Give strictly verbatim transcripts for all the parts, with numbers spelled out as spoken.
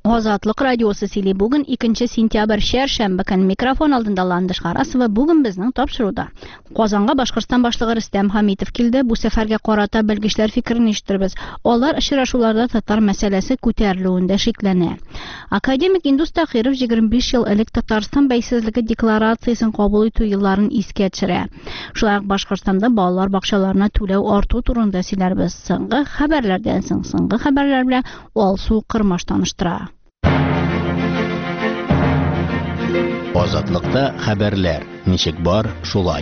Азатлык радиосы сөйли. Бүген икенче сентябрь шәршәмбе көн микрофон алдында Ландыш Харасова. Бүген безнең тапшыруда. Казанга Башкортстан башлыгы Рөстәм Хәмитов килде. Бу сәфәргә карата белгечләр фикерен ишеттербез. Алар очрашуларда татар мәсьәләсе күтәрелүендә шикләнә. Академик Индус Тахиров егерме биш ел элек Татарстан бәйсезлеге декларациясен кабул итү елларын искә төшерә. Шулай ук Башкортстанда балалар бакчаларына түләү арту турында сөйләрбез. Соңгы хәбәрләрдән соң соңгы хәбәрләр белән Алсу Кырмаш таныштыра. Азатлыкта хәбәрләр. Ничек бар, шулай.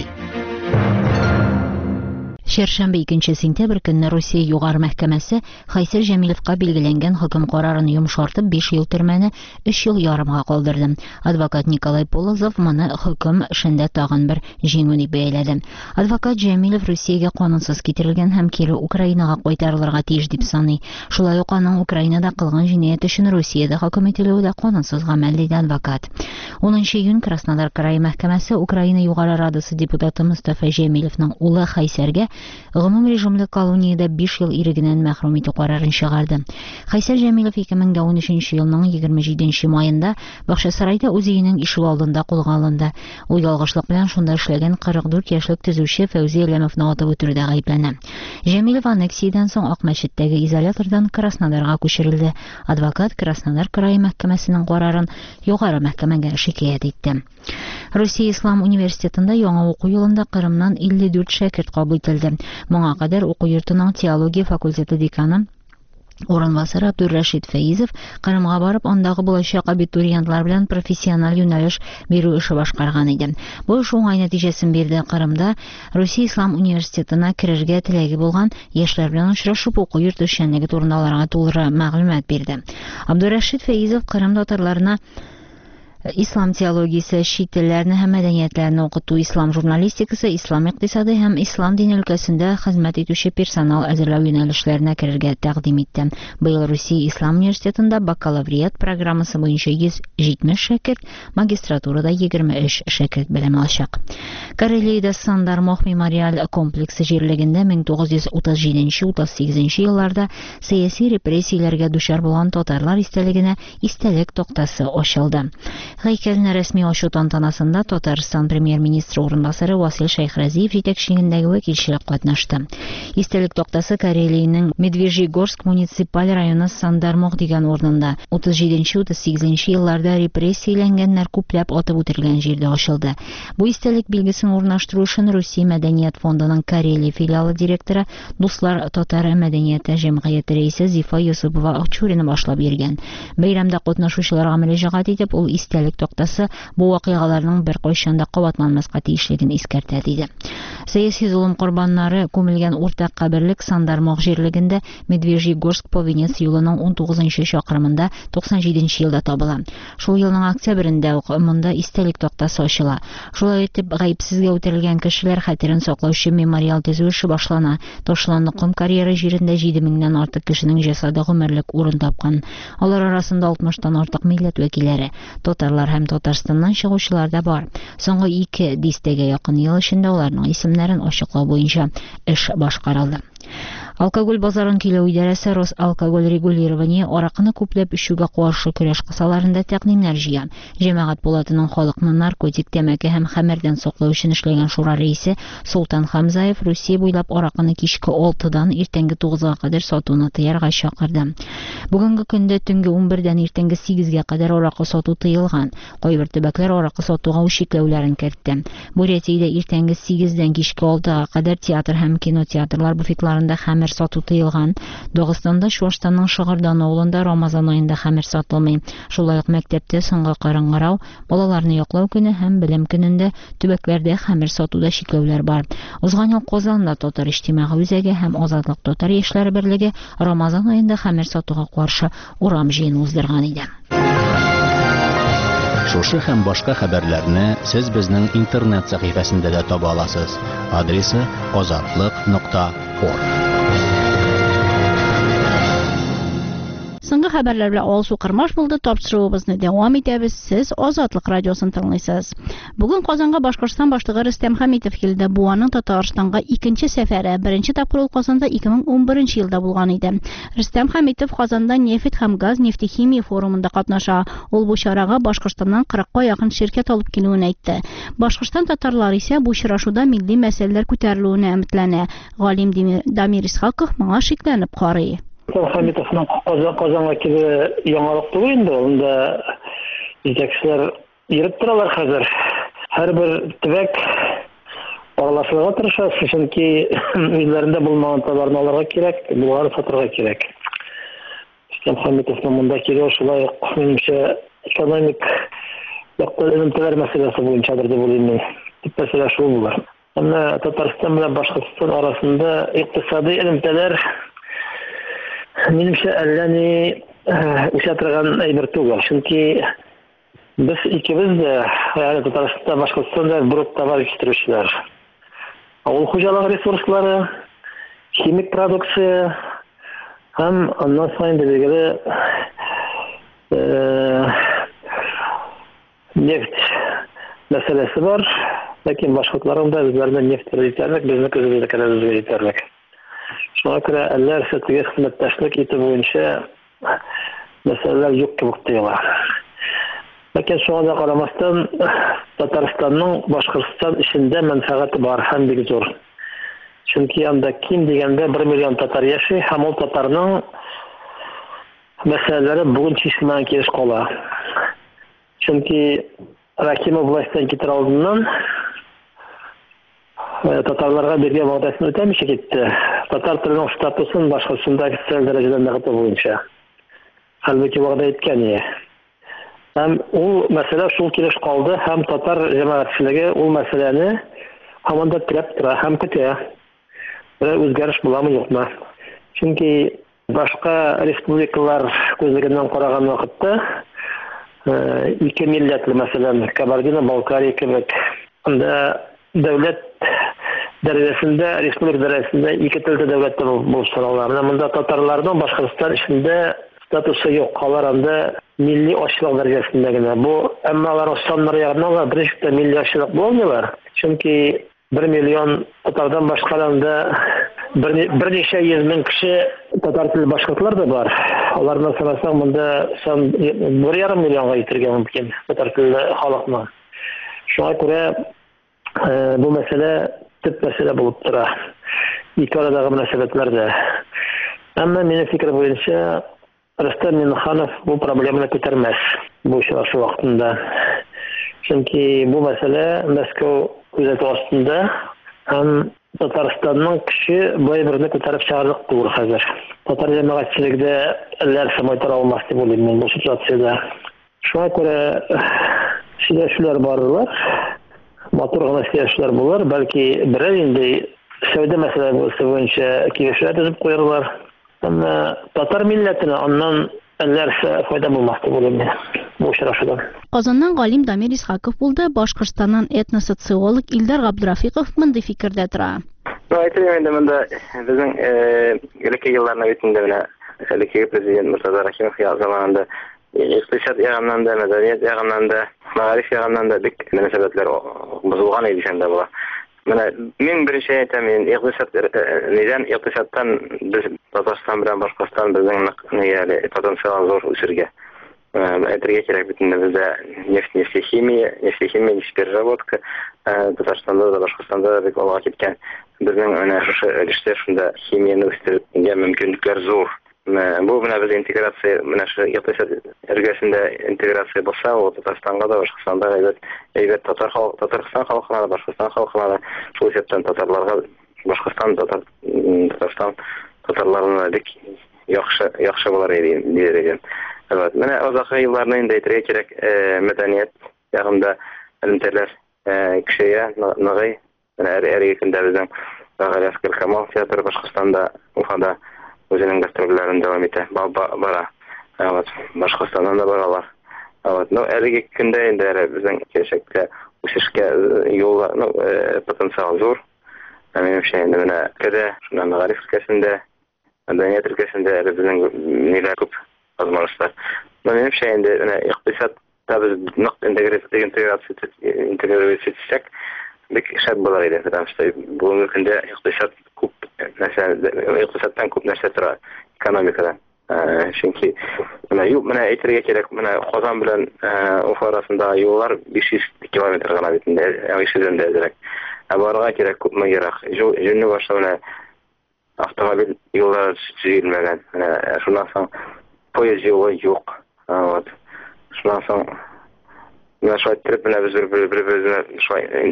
Шәршәмбе икенче сентябрь көнне Русия югары мәхкәмәсе Хайсер Җәмилевкә билгеләнгән хөкем карарын йомшартып биш ел төрмәне өч ел ярымга калдырды. Адвокат Николай Полозов моны хөкем эшендә тагын бер җиңү дип бәяләде. Адвокат Җәмилев Русиягә канунсыз китерелгән һәм кире Украинага кайтарылырга тиеш дип саный. Шулай ук аның Украинада кылган җинаять өчен Русиядә хөкем ителүе дә канунсыз гамәл диде адвокат. унынчы июнь Краснодар крае мәхкәмәсе Украина югары радасы депутаты Мустафа Җәмилевнең улы Хайсәргә гомум режимлы колониядә биш ел ирегеннән мәхрүм итү карарын чыгарды. Хайсәр Җәмилев ике мең ун өченче елның егерме җиденче маенда Бакчасарайда үз өенең ишек алдында кулга алынды. Ул ялгышлык белән шунда эшләгән кырык дүрт яшьлек төзүче Фәүзи Әләмовны атып үтерүдә гаепләнә. Җәмилев аннексиядән соң Ак мәчеттәге изолятордан Краснодарга күчерелде. Адвокат Краснодар крае мәхкәмәсенең карарын югары мәхкәмәгә шикаят итте. Русия Ислам университетында яңа уку елында Кырымнан илле дүрт шәкерт кабул ителде. Моңа кадәр уку йортының теология факультеты деканы Урынбасары Абдуррашид Фәйзов Кырымга барып, андагы булачак абитуриентлар белән профессиональ юнәлеш бирү эше башкарган иде. Бу эш уңай нәтиҗәсен бирде. Кырымда Русия Ислам университетына керергә теләге булган яшьләр белән очрашып, уку йорты эшчәнлеге турында аларга тулы мәгълүмат бирде. Абдуррашид Фәйзов Кырым татарларына ислам теологиясе, чит телләрне һәм мәдәниятләрне укыту, ислам журналистикасы, ислам икътисады һәм ислам дине өлкәсендә хезмәт итүче персонал әзерләү юнәлешләренә керергә тәкъдим итте. Быел Русия Ислам университетында бакалавриат программасы буенча йөз җитмеш шәкерт, магистратурада егерме өч шәкерт белем алачак. Карелиядә Сандармох мемориаль комплексы җирлегендә мең тугыз йөз утыз җиденче - утыз сигезенче елларда сәяси репрессияләргә дучар булган татарлар истәлегенә истәлек тактасы ачылды. Һәйкәлне рәсми ачу тантанасында Татарстан премьер-министры урынбасары Васил Шәйхразиев җитәкчелегендәге вәкилчелек катнашты. Истәлек тактасы Карелиянең Медвежьегорск муниципаль районы Сандармох дигән урынында утыз җиденче - утыз сигезенче елларда репрессияләнгәннәр күпләп атып үтерелгән җирдә ачылды. Бу истәлек билгесен урнаштыру өчен Русия мәдәният фондының Карелия филиалы директоры Дуслар татар мәдәнияте җәмгыяте рәисе Зифа Юсупова Акчурина башлап йөргән. Бәйрәмдә катнашучыларга мөрәҗәгать итеп, ул истәлек тактасы бу вакыйгаларның бер кайчан да кабатланмаска тиешлеген искәртә диде. Сәяси зулым корбаннары күмелгән уртак каберлек Сандармох җирлегендә Медвежьегорск Повенец юлының ун тугызынчы чакрымында туксан җиденче елда табыла. Шул елның октябрендә ук монда истәлек тактасы ачыла. Шулай итеп, гаепсезгә үтерелгән кешеләр хәтерен саклаучы мемориал төзү эше башлана. Ташланлы ком карьера җирендә җиде меңнән артык кешенең җасады гомерлек урын тапкан. Алар арасында алтмыштан артык милләт вәкилләре, татарлар һәм Татарстаннан чыгучылар да бар. Соңгы ике дистәгә якын ел эчендә аларның исемнәрен ачыклау буенча эш башкарылды. Алкоголь базарын килү идарәсе Росалкоголь регулирование аракыны күпләп эчүгә каршы көрәш кысаларында тәкъдимнәр җыя. Җәмәгать палатының халыкны наркотик, тәмәке һәм хәмердән саклау өчен эшләгән шура рәисе Султан Хамзаев Русия буйлап аракыны кичке алтыдан иртәнге тугызга кадәр сатуны тыярга чакырды. Бүгенге көндә төнге унбердән иртәнге сигезгә кадәр аракы сату тыелган. Кайбер төбәкләр аракы сатуга үчекләүләрен кертте. Бурятиядә иртәнге сигездән кичке алтыга кадәр театр һәм кинотеатрлар буфетларында хәмер сату тыелган. Дагыстанда Чуашстанның Шыгырдан авылында Рамазан аенда хәмер сатылмый. Шулай ук мәктәптә соңгы кырынгырау, балаларны яклау көне һәм белем көнендә төбәкләрдә хәмер сатуда чикләүләр бар. Узган ел Казанда татар иҗтимагый үзәге һәм Азатлык татар яшьләре берлеге Рамазан аенда хәмер сатуга каршы урам җыен уздырган иде. Шушы һәм башка хәбәрләрне сез безнең интернет сәхифәсендә дә таба аласыз. Адресы азатлык нокта орг. Соңгы хәбәрләр белән алсу кырмаш булды. Тапшыруыбызны дәвам итәбез. Сез Азатлык радиосын тыңлыйсыз. Бүген Казанга Башкортстан башлыгы Рөстәм Хәмитов килде. Бу аның Татарстанга икенче сәфәре. Беренче тапкыр ул Казанда ике мең унберенче елда булган иде. Рөстәм Хәмитов Казанда нефть һәм газ нефтехимия форумында катнаша. Ул бу чарага Башкортстаннан кырыкка якын ширкәт алып килүен әйтте. Башкортстан татарлары исә бу очрашуда милли мәсьәләләр күтәрелүенә өметләнә. Галим Дамир Исхаков моңа шикләнеп карый. Хәмитовның Казанга килүе яңалык түгел инде. Анда җитәкчеләр йөреп торалар хәзер. Һәрбер төбәк аралашырга тырыша, чөнки үзләрендә булмаган товарны алырга кирәк, булган сатырга кирәк. Рөстәм Хәмитовның монда килүе шулай ук минемчә экономик яктан элемтәләр мәсьәләсе буенчадыр дип уйлыйм мин. Дип мәсьәлә шул булыр. Әмма Татарстан белән Башкортстан арасында икътисади элемтәләр минемчә әллә ни үсә торган әйбер түгел. Чөнки без икебез дә, ягъни Татарстан, Башкортстанда брук товар җитештерүчеләр. Авыл хуҗалыгы ресурслары, химик продукция һәм аннан соң дигәле нефть мәсьәләсе бар. Ләкин башкортларның да үзләренә нефть җитәрлек, безнең көзебездә кадәр җитәрлек. Шуңа күрә әллә сәтегә хезмәттәшлек итү буенча мәсьәләләр юк кебек тоела. Ләкин шуңа да карамастан Татарстанның Башкортстан эчендә мәнфәгате бар һәм бик зур. Чөнки анда ким дигәндә бер миллион татар яши, һәм ул татарның мәсьәләләре бүген чишелмәгән килеш кала. Чөнки Рахимов властьтан китер алдыннан татарларга биргән вәгъдәсен үтәмичә китте. Татар теленең статусын Башкортстанда официаль дәрәҗәдә ныгыту буенча. Хәлбуки вәгъдә иткән иде. Һәм ул мәсьәлә шул килеш калды, һәм татар җәмәгатьчелеге ул мәсьәләне һаман да терәп тора һәм көтә. Бер үзгәреш буламы юкмы? Чөнки башка республикалар күзлегеннән караган вакытта ике милләтле мәсәлән Кабардино-Балкария кебек анда дәүләт дәрәҗәсендә, республика дәрәҗәсендә ике телле дәүләттә булып торалар. Монда татарларның Башкортстан эчендә статусы юк, алар анда милли ачлык дәрәҗәсендә генә. Бу әмма алар саннары ягыннан беренче милли ачлык булмыйлар. Чөнки бер миллион татардан башкаланда берничә йөз мең кеше татар телле башкортлар да бар. Аларны санасаң монда сан бер ярым миллионга итәргә мөмкин татар телле халыкны. Шуңа күрә бу мәсьәлә төп мәсьәлә булып тора. Ике арадагы мөнәсәбәтләрдә. Әмма минем фикер буенча Рөстәм Миннеханов бу проблеманы күтәрмәс бу очрашу вакытында. Чөнки бу мәсьәлә Мәскәү күзәтү астында һәм Татарстанның көче бай берне күтәреп чыгарлык түгел хәзер. Татар җәмәгатьчелегендә әлләр самай тора алмас дип уйлыйм мин бу ситуациядә. Шуңа күрә сөйләшүләр барылар. Матур гына сөйләшүләр булыр, бәлки берәр инде сәүдә мәсьәләсе буенча килешүләр төзеп куярлар. Әмма татар милләтенә аннан әлләрсә файда булмас дип уйлыйм мин бу очрашудан. Казаннан Галим Дамир Исхаков булды. Башкортстаннан этносоциолог Илдар Габдрафиков мондый фикердә тора. Әйтәм инде монда безнең элекке елларны үтендә менә элекке президент Муртаза Рахимов заманында икътисад ягыннан да, мәдәният ягыннан да, мәгариф ягыннан да бик мөнәсәбәтләр бозылган иде шунда була. Менә мин беренче әйтәм, икътисад нидән икътисадтан без Татарстан белән Башкортстан безнең ягъни потенциал зур үсергә. Әйтергә кирәк бит инде бездә нефть, нефтехимия, нефтехимия переработка Татарстанда да Башкортстанда да бик алга киткән. Безнең менә шушы өлештә шунда химияны үстерергә мөмкинлекләр зур. Бу менә без интеграция, менә шу икътисад өлкәсендә интеграция булса, ул Татарстанга да Башкортстанда да әйбәт татар халкы, Татарстан халкына да Башкортстан халкына да шул җиттән татарларга Башкортстан татар Татарстан татарларына бик яхшы яхшы булар иде дигән. Evet, менә озакы елларны инде әйтергә кирәк, мәдәният ягында элемтәләр кешегә ныгый. Менә әлеге көндә безнең Галиәскәр Камал театры Башкортстанда, Уфада үзенең гастрольләрен дәвам итә, бара. Вот, Башкортстаннан да баралар. Вот, ну әлеге көндә инде безнең киләчәктә үсешкә юллар, ну потенциал зур. Минемчә инде менә кәдә шуның мәгариф өлкәсендә, мәдәният өлкәсендә безнең ниләр күп возможностьlar. Benim şeyinde yani iktisat tabi nık integrasyon etsek bir şart bular idi. İşte bu mümkünde iktisat kup mesela iktisattan kup нәрсе тора ekonomikadan. Çünkü mana yok mana aytırga kerak mana Qozon bilan Ufa arasında yollar besh yuz kilometr gana bitinde. Yani besh yüz derek. Abarga kerak kupma kerak. Jönü başta mana avtomobil yolları çizilmegen. Mana şundan soň poyez yolu yok. Evet. Şundan soň men şu aytırıp mana biz bir bir özüne şu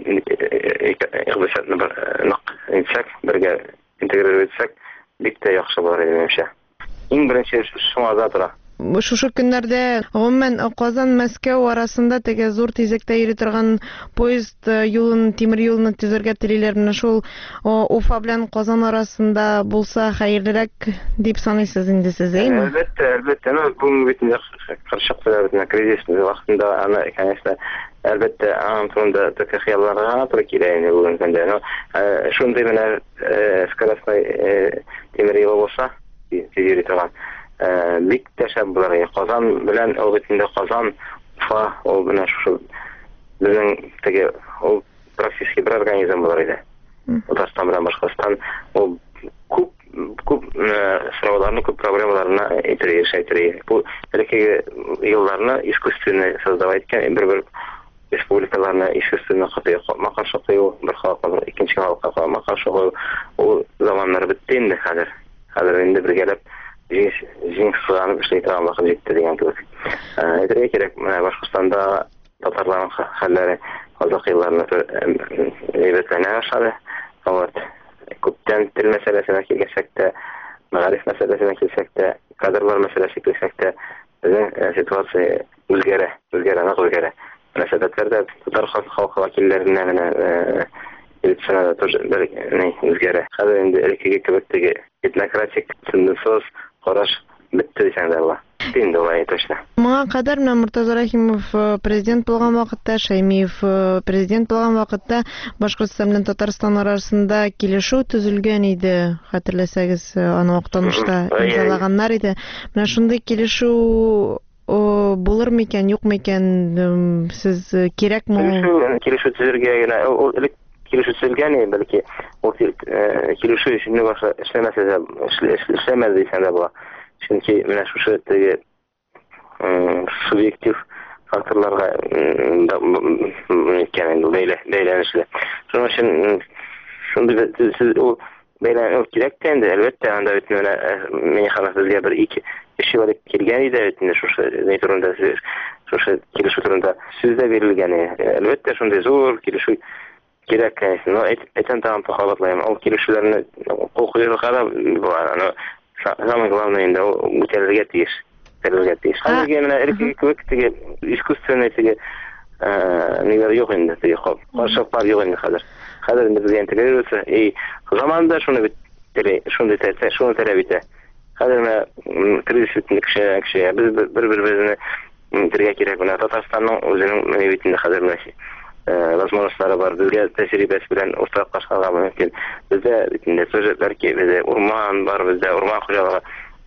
iktisatny bir nık etsek, birge integre etsek, bikte yaxşı bolar edi menimçe. İň birinçi şuňa zadyra. Şu günlerde gommen Qozon Moskva arasında tege zor tezekte yeri turgan poyezd yolun temir yolunu tezerge tililer менә шул Уфа белән Qozon arasında bulsa hayırlырак дип саныйсыз инде сез, әйме? Әлбәттә, әлбәттә. Бу битендә кыршык белән кризис вакытында аны, конечно, әлбәттә, аның турында такая хыялларга туры килә инде бу көндә. Шундый менә скоростной темир yolu булса, тизери торган бик тәшәббүләр. Qozon белән ул битендә Qozon, Уфа, ул менә шушы безнең теге ул практически бер организм булыр иде. Татарстан белән Башкортстан ул күп күп сорауларны, күп проблемаларына әйтергә шайтырый. Бу элекеге елларны искусственно создавать иткән бер-бер республикаларны искусственно кытый макаршы кую, бер халыкка икенче халыкка макаршы кую. Ул заманнар битте инде хәзер. Хәзер инде бергәләп Жин сыганып эшләйтә вакыт җитте дигән кебек. Әйтергә кирәк, менә Башкортстанда татарларның хәлләре азак елларны әйбәтләнә башлады. Вот. Күптән тел мәсьәләсенә килсәк тә, мәгариф мәсьәләсенә килсәк тә, кадрлар мәсьәләсенә килсәк тә, безнең ситуация үзгәрә, үзгәрә, нык үзгәрә. Мөнәсәбәтләрдә татар халкы вәкилләренә генә Elçinada тоже bir ne üzgere. Hadi indi erkeğe kebektige etnokratik sınıfsız qarаш bitti desəndə Allah. Dində olay точно. Моңа кадәр менә Муртаза Рахимов президент булган вакытта, Шаймиев президент булган вакытта Башкортстан белән Татарстан арасында килешү төзелгән иде. Хәтерләсәгез, аны вакытта имзалаганнар иде. Менә шундый килешү булыр микән, юк микән, сез кирәкме? Килешү төзергә генә ул Килешү төзелгән, бәлки ул килешү өчен башка эшләмәсә дә эшләмәс дисәң дә була. Чөнки менә шушы теге субъектив факторларга икән бәйле бәйләнешле. Шуның өчен шундый ул бәйләнү кирәк тә инде, әлбәттә, анда бит менә менә хәлф безгә бер ике эш вакыт килгән иде, инде шушы ни турында шушы килешү турында сүз дә бирелгән. Әлбәттә, шундый зур килешү кирәк, но әйтәм тагын тохаватлайм. Ул килешүләрне кул куярга да була. Самое главное инде ул үтәргә тиеш. Үтәргә тиеш. Хәзергә менә эркек кебек теге искусственный теге ниләр юк инде, теге хоп. Каршылыклар юк инде хәзер. Хәзер инде безгә интеграция, и заманда шуны бит теле, шуны тәтә, шуны таләп итә. Хәзер менә кризис кеше, кеше без бер-беребезне интеграция кирәк. Менә Татарстанның үзенең менә битендә хәзер менә возможностьлары бар. Безгә тәҗрибәс белән уртаклашырга мөмкин. Бездә битендә тоже бәлки бездә урман бар, бездә урман хуҗалыгы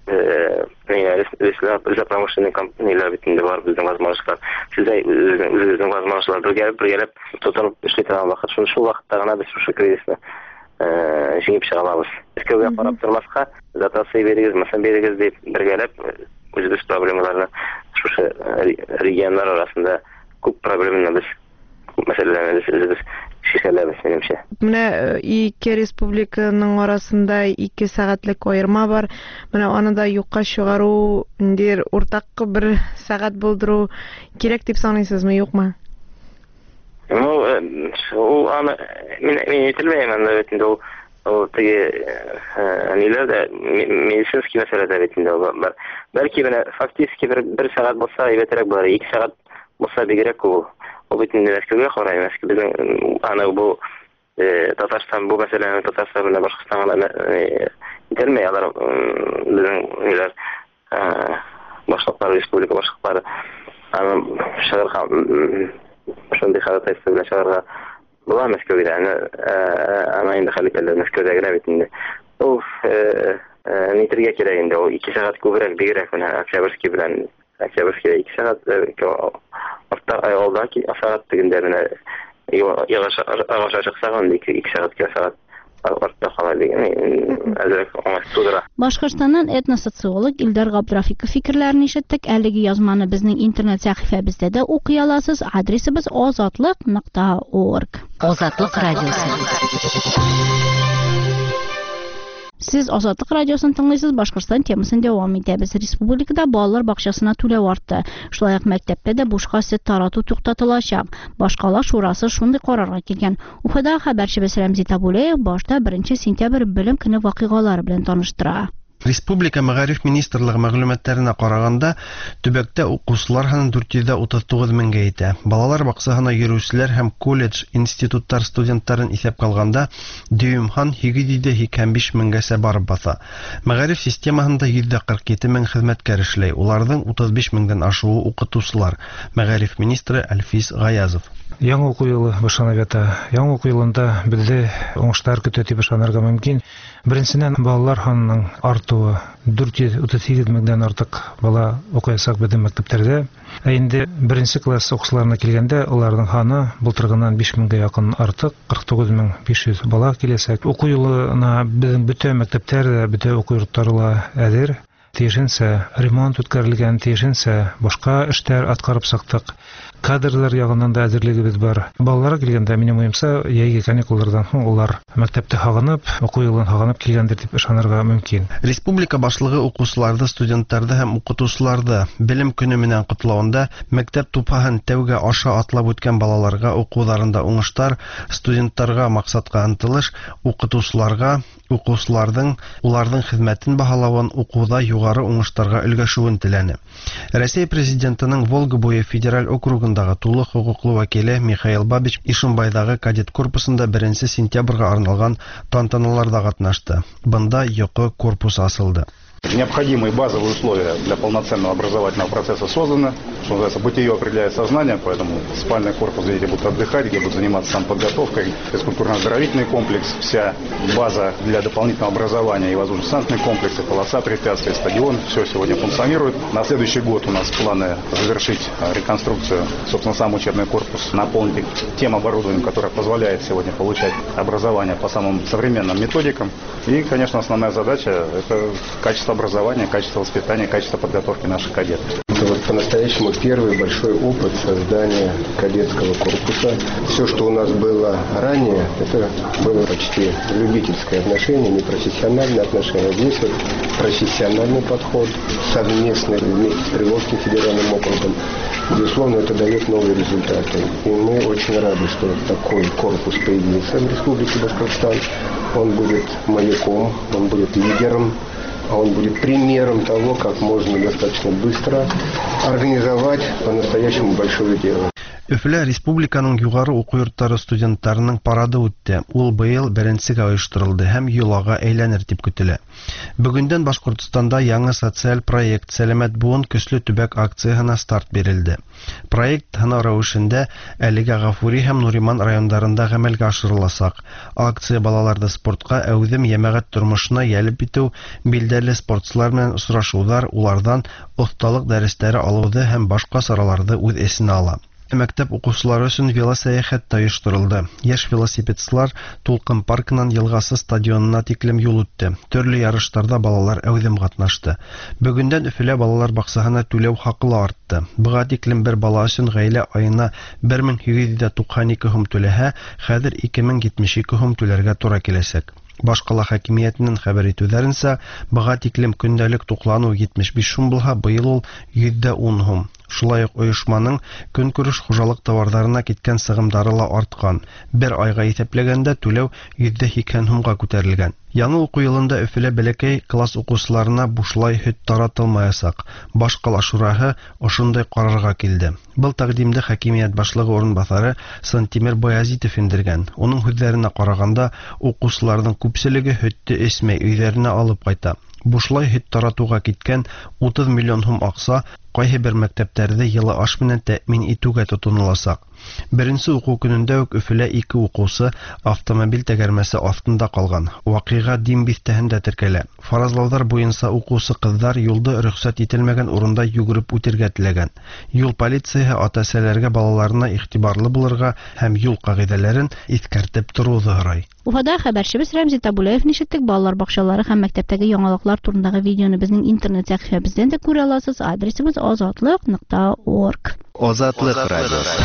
bizde pромышленный компаниялар битендә бар безнең возможностьлар. Сездә үзегезнең возможностьлар бергәләп тотылып эшли торган вакыт, шул шул вакытта гына без шушы кризисны җиңеп чыга алабыз. Искәүгә карап тормаска, затасы берегез, мәсәлән берегез дип бергәләп үзебез проблемаларны шушы регионнар арасында күп проблеманы без мәсьәләләрне без шикәләбез менимчә. Менә ике республиканың арасында ике сәгатьлек аерма бар. Менә аны да юкка чыгару, инде уртак бер сәгать булдыру кирәк дип саныйсызмы, юкмы? Ну, ул аны мин әйтелмәйм анда бит инде ул ул теге ниләрдә медицинский мәсьәләдә бит инде бар. Бәлки менә фактически бер бер сәгать булса, әйбәтрәк булыр. ике сәгать булса бигрәк ул. Ул бит инде Мәскәүгә карай, Мәскәү безнең аны бу Татарстан бу мәсьәләне Татарстан белән Башкортстанга итәрмәй алар безнең ниләр башкалар республика башкалары аны шәһәргә шундый хәрәкәт белән шәһәргә була Мәскәүгә аны аны инде хәлифәләр Мәскәүдә генә бит инде. Ул Нитргә кирәк инде. Ул ике сәгать күбрәк бигрәк менә Октябрьский белән Октябрьский ике сәгать артта айолда ки сәгать тегендә менә ягаш ягаш чыксаган ике сәгатькә сәгать артта кала дигән әзрәк аңлатыдыра. Башкортстаннан этносоциолог Илдар Габдрафиков фикерләрен ишеттек. Әлеге язманы безнең интернет сәхифәбездә дә укый аласыз. Адресыбыз азатлык нокта орг. Азатлык радиосы. Сез Азатлык радиосын тыңлыйсыз. Башкортстан темасын дәвам итәбез. Республикада балалар бакчасына түләү артты. Шулай ук мәктәптә дә бушка сөт тарату туктатылачак. Башкалар шурасы шундый карарга килгән. Уфада хәбәрчебез Рәмзи Табулеев башта беренче сентябрь белем көне вакыйгалары белән таныштыра. Республика Мәгариф министрлыгы мәгълүматларына караганда, төбәктә укучылар саны дүрт йөз утыз тугыз меңгә итә. Балалар бакчасына йөрүчеләр һәм колледж, институттар студентларын исәпкә алганда, дөймхан сигез йөз икән биш меңгәсә барып баса. Мәгариф системасында йөз кырык җиде мең хезмәткәр эшләй. Уларның утыз биш меңдән ашуы укытучылар. Мәгариф министры Әлфис Гаязов. Яңа уку елы башланып ята. Яңа уку елында бездә уңышлар көтә дип ышанырга мөмкин. Беренчедән, балалар санының артуы дүрт йөз утыз сигез меңдән артык бала укыячак безнең мәктәпләрдә. Ә инде беренче класс укучыларына килгәндә, уларның саны былтыргыннан биш меңгә якын артык, кырык тугыз мең биш йөз бала киләчәк. Уку елына безнең бөтен мәктәпләр, бөтен уку йортлары әзер. Тиешенчә ремонт үткәрелгән, тиешенчә башка эшләр аткарып сактык. Кадрлар ягыннан да әзерлегебез бар. Балалар килгәндә, минем уемча, яйгы каникуллардан соң улар мәктәптә хагынып, уку елын хагынып килгәндер дип ышанырга мөмкин. Республика башлыгы укучыларны, студентларны һәм укытучыларны белем көне менән котлавында мәктәп тупаһын тәүгә аша атлап үткән балаларга укуларында уңыштар, студентларга максатка ынтылыш, укытучыларга укучыларның уларның хезмәтен баһалавын, укуда югары уңыштарга өлгәшүен теләне. Россия президентының Волга буе федераль округындагы тулы хукуклы вәкиле Михаил Бабич Ишимбайдагы кадет корпусында беренче сентябрьгә арналган тантаналарда катнашты. Бында йокы корпусы асылды. Необходимые базовые условия для полноценного образовательного процесса созданы. Что называется, бытие определяет сознание, поэтому спальный корпус, где дети будут отдыхать, где будут заниматься самоподготовкой, физкультурно-оздоровительный комплекс, вся база для дополнительного образования и воздушно-десантный комплекс, и полоса препятствий, стадион, все сегодня функционирует. На следующий год у нас планы завершить реконструкцию, собственно, сам учебный корпус, наполнить тем оборудованием, которое позволяет сегодня получать образование по самым современным методикам. И, конечно, основная задача – это качество образования, качество воспитания, качество подготовки наших кадетов. Это вот по-настоящему первый большой опыт создания кадетского корпуса. Все, что у нас было ранее, это было почти любительское отношение, не профессиональное отношение. Здесь вот профессиональный подход, совместный вместе с Приволжским федеральным округом. Безусловно, это дает новые результаты. И мы очень рады, что такой корпус появился в Республике Башкортостан. Он будет маяком, он будет лидером, а он будет примером того, как можно достаточно быстро организовать по-настоящему большое дело. Өфлә республиканың югары уку йортлары студентларының парады үтте. Ул быел беренчегә оештырылды һәм юлага әйләнер дип көтелә. Бүгендән Башкортстанда яңа социаль проект Сәламәт буын көчле төбәк акциясына старт бирелде. Проект һәнә рәвешендә әлегә Гафури һәм Нуриман районнарында гамәлгә ашырылачак. Акция балаларны спортка, әүдем ямәгать тормышына ялеп итү, билдәле спортчылар белән очрашулар, улардан осталык дәресләре алуды һәм башка сараларды үз эсенә ала. Мәктәп укучылары өчен велосәяхәт оештырылды. Яшь велосипедчылар Тулкын паркынан Елгасы стадионына тиклем юл үтте. Төрле ярышларда балалар әүдем катнашты. Бүгендән Өфелә балалар баксаһына түләү хакы артты. Буга тиклем бер бала өчен гаилә аена бер мең сигез йөз туксан ике сум түләһә, хәзер ике мең җитмеш ике сум түләргә туры киләчәк. Башкала хакимиятенең хәбәр итүләренчә, буга тиклем көндәлек туклану җитмеш биш сум булса, быел ул йөз ун сум. Шулай ук оешманың көнкүреш хуҗалык товарларына киткән сыгымдары ла арткан. Бер айга исәпләгәндә түләү йөз сиксән сумга күтәрелгән. Яңа уку елында Өфелә бәләкәй класс укучыларына бушлай һөт таратылмаячак. Башкала шураһы ошондай карарга килде. Бу тәкъдимдә хакимият башлыгы урынбасары Сантимер Баязитов индергән. Уның сүзләренә караганда, укучыларның күпселеге һөтте эсмәй өйләренә алып кайта. Бушлай һөт таратуга киткән утыз миллион сум акса кайһы бер мәктәптәрдә йылы аш менән тәэмин итүгә тотынылачак. Беренче уку көнендә үк Өфөлә ике укучы автомобиль тәгәрмәсе астында калган. Вакыйга Дим бистәһендә теркәлә. Фаразлаулар буенча укучы кызлар юлда рөхсәт ителмәгән урында йөгереп үтәргә теләгән. Юл полициясе ата-әсәләргә балаларына игътибарлы булырга һәм юл кагыйдәләрен искәртеп торуны сорый. Уфада хәбәрчебез Рәмзи Табулаев нишеттек балалар бакчалары һәм мәктәптәге яңалыклар турындагы видеоны безнең интернет сәхифәбездән дә күрә аласыз. Адресыбыз азатлык нокта орг. Азатлык радиосы.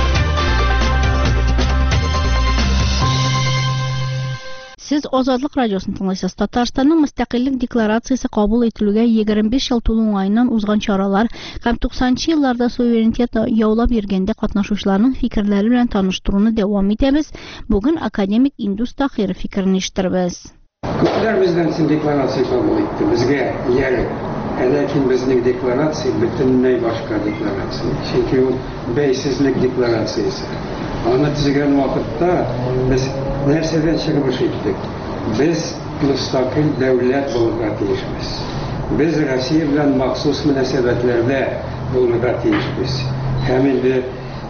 Сез Азатлык радиосын тыңлыйсыз. Татарстанның мөстәкыйльлек декларациясе кабул ителүгә егерме биш ел тулу уңаеннан узган чаралар һәм туксанынчы елларда суверенитет яулап йөргәндә катнашучыларның фикерләре белән таныштыруны дәвам итәбез. Бүген академик Индус Тахиров фикерен ишеттербез. Күпләр бездән син декларация кабул итте. Безгә ярый. Ләкин безнең декларация бөтенләй башка декларация. Чөнки ул бәйсезлек декларациясе. Аны төзегән вакытта без нәрсәдән чыгыш иттек? Без мөстәкыйль дәүләт булырга тиешбез. Без Россия белән махсус мөнәсәбәтләрдә булырга тиешбез. Һәм инде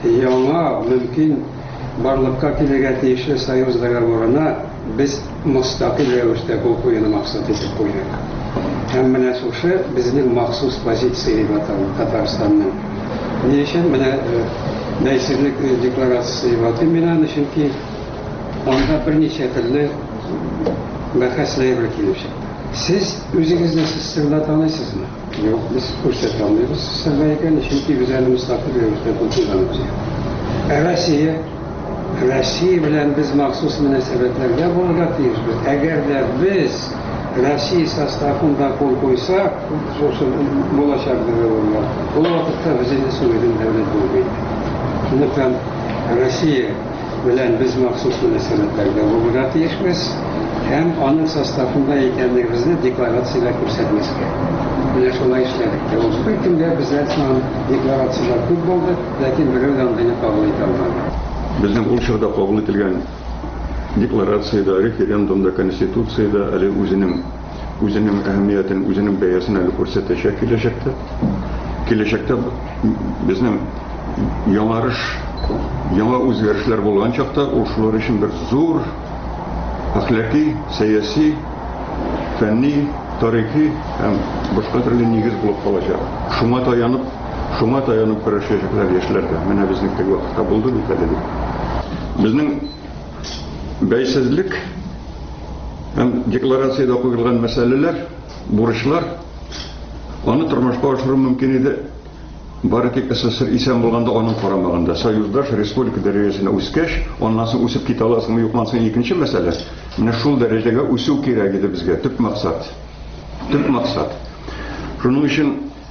яңа мөмкин барлыкка килергә тиешле союз договорына без мөстәкыйль рәвештә кул куюны максат итеп куйдык. Һәм менә шушы безнең махсус позиция дип аталган Татарстанның. Ни өчен менә бәйсезлек декларациясе дип атыйм мин аны, чөнки анда берничә төрле бәхәсләр килеп чыкты. Сез үзегезне сызсырда таныйсызмы? Юк, без күрсәтә алмыйбыз сызсырда икән, чөнки без әле мөстәкыйль рәвештә кулланабыз. Россия Россия белән без махсус мөнәсәбәтләрдә булырга тиешбез. Әгәр дә без Россия составында кул куйсак, шушы булачак договорлар, ул вакытта безне суверен дәүләт булмый. Шундыктан Россия белән без махсус мөнәсәбәтләрдә булырга тиешбез һәм аның составында икәнлегебезне декларациядә күрсәтмәскә. Менә шулай эшләдек. Ул бөтенләй безнең декларациялар күп булды, ләкин берәү дә аны кабул итә алмады. Безнең ул чорда кабул ителгән декларациядә, референдумда, конституциядә әле үзенең үзенең әһәмиятен, үзенең бәясен әле күрсәтәчәк киләчәктә. Киләчәктә безнең яңарыш, яңа үзгәрешләр булган чакта, ул шулар өчен бер зур әхлаки, сәяси, фәнни, тарихи һәм башка төрле нигез булып калачак. Шуңа таянып, шуңа таянып көрәшәчәкләр яшьләргә. Менә безнең теге вакытта булды бит әле. Безнең бәйсезлек һәм декларациядә куелган мәсьәләләр, бурычлар, аны тормышка ашыру мөмкин иде. Бары тик СССР исән булганда, аның карамагында. Союздаш республика дәрәҗәсенә үскәч, аннан соң үсеп китә аласыңмы, юкмы, икенче мәсьәлә. Менә шул дәрәҗәгә үсү кирәк иде безгә, төп максат. Төп максат. Шуның өчен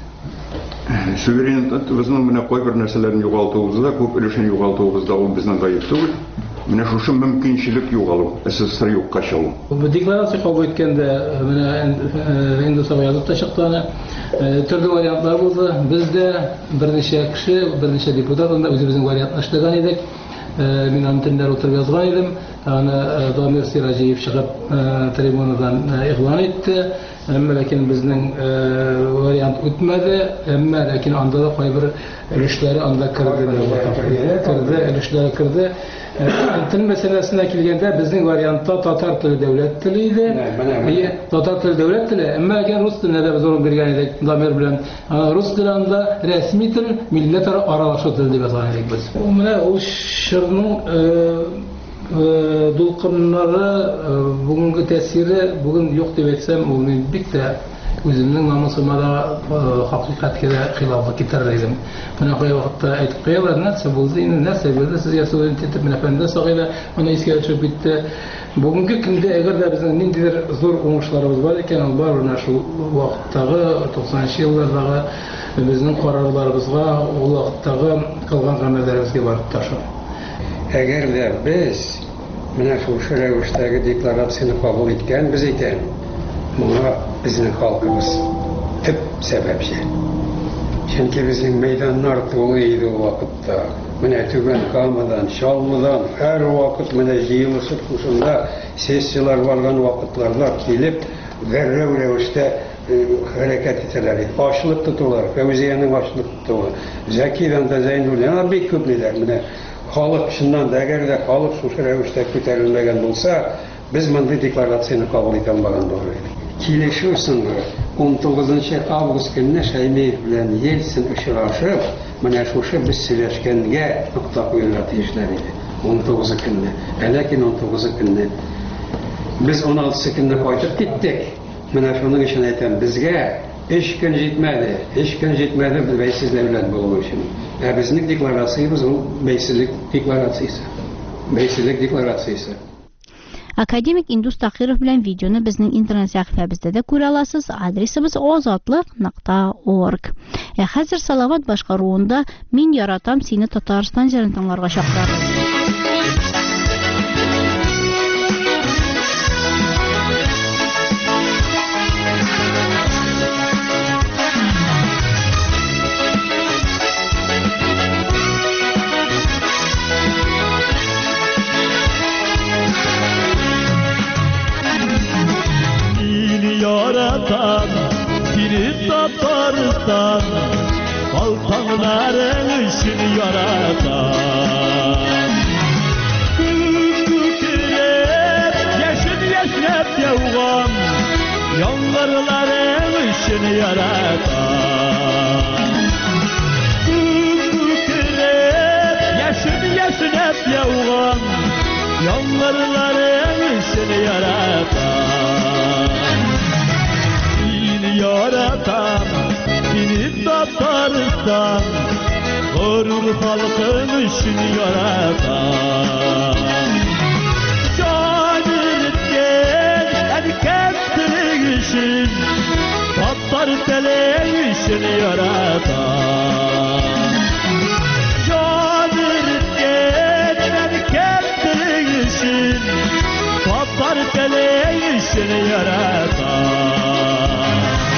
суверенитетыбызның менә кайбер нәрсәләрен югалтуыбызда, күп өлешен югалтуыбызда ул безнең гаеп түгел. Менә шушы мөмкинчелек югалу, СССР юкка чыгу. Бу декларация кабул иткәндә менә инде язып та чыкты, төрле вариантлар булды. Бездә берничә кеше, берничә депутат анда үзебезнең вариантны эшләгән идек. Мин аны төнләр утырып язган идем. Аны Дамир Сираҗиев чыгып трибунадан игълан итте. Әмма ләкин безнең вариант үтмәде. Әмма ләкин анда да кайбер өлешләре анда кирде. Кирде, өлешләре кирде. Тел мәсьәләсенә килгәндә безнең вариантта татар теле дәүләт теле иде. Татар теле дәүләт теле, әмма ләкин рус теленә дә зур биргән идек Дамир белән. Рус телендә рәсми тел, милләт аралашу тел дип язган идек без. Менә ул чорның дулкыннары, бүгенге тәэсире бүген юк дип әйтсәм, ул бик тә үземнең намусыма да хакыйкатькә дә хилафлык китерер идем. Менә кай вакытта әйтеп куялар, нәрсә булды, инде нәрсә булды, сезгә суверенитет менә фәндә сагыйда, аны искә төшеп китте. Бүгенге көндә әгәр дә безнең ниндидер зур уңышларыбыз бар икән, ул бар менә шул вакыттагы туксанынчы еллардагы безнең карарларыбызга, ул вакыттагы кылган гамәлләребезгә барып ташу. Әгәр дә без менә шул рәвештәге декларацияны кабул иткәнбез икән, моңа безнең халкыбыз төп сәбәпче. Чөнки безнең мәйданнар тулы иде ул вакытта. Менә Түбән Камадан, Чалмадан һәр вакыт менә җыелышып шушында сессиялар барган вакытларда килеп, гәррәү рәвештә hareket etseler, açılıp tutular, Fevziye'nin açılıp tutular, Zeki'den de Zeynul'dan bir köpneler. Halk şundan da eğer de halk şu rəvişdə kötərilməyən olsa, biz bunday deklarasyonu kabul eten bağlı doğruydu. Kileşiyorsun on to'qqizinchi avgust günü Şaymeyev bilen Yeltsin uçraşıp, mana şu biz söyleşkenge nokta koyulat işleriydi. on to'qqizinchi günü. Lakin on to'qqizinchi günü biz on altıncı günü qaytib gittik. Mana şunun için aytan bizge iş gün jetmedi. İş gün jetmedi biz beysizler bilen bulup için. Ya bizning deklarasyamiz o beysizlik deklarasyası. Beysizlik deklarasyası. Akademik Indus Taqirov bilan videoni bizning internet sahifamizda da ko'ra olasiz. Adresimiz ozodlik nuqta org. E, hozir Salovat boshqaruvida Men yaratam seni Tatariston jarayonlariga chaqiramiz. Yaratan biri Tataristan, baltanların için yaratan. Kükürep, yeşil yeşilep yavgan, yağmurların için yaratan. Kükürep, yeşil yeşilep yavgan, yağmurların için yaratan. Yaratan beni Tataristan, gurur halkın için yaratan. Can etken erkeklik için, Tatar tele için yaratan. Can etken erkeklik için, Tatar tele için yaratan.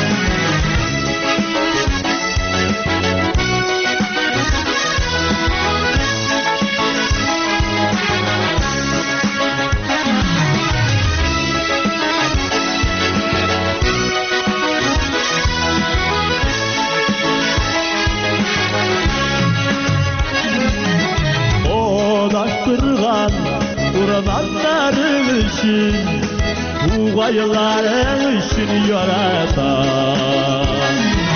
Odaştırgan Kurbanların için, Buğayların için yaratan.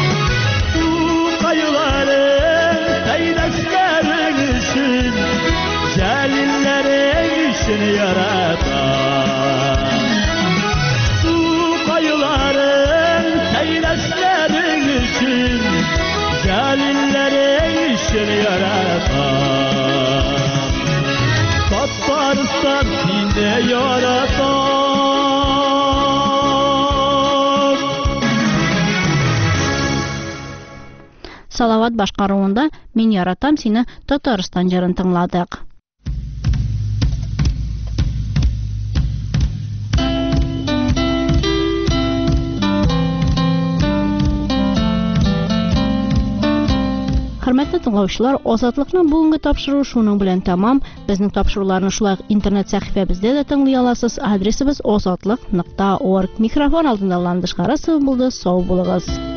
Buğayların, Teyleşlerin için, Celillerin için yaratan. Buğayların, Teyleşlerin için, Celillerin için yaratan. Tataristan yine yaratan. Salovat boshqaruvida Men yaratam seni Tatariston jarini tingladik. Hörmətli dinləyicilər, Ozodlikning bugungi topshiruvi shuning bilan tamam. Bizning topshiriqlarni shulay internet sahifamizda da tinglay olasiz. Adresimiz ozodlik nuqta org. Mikrofon oldida Landish Qarasov bo'ldi. Sog' bo'linglar.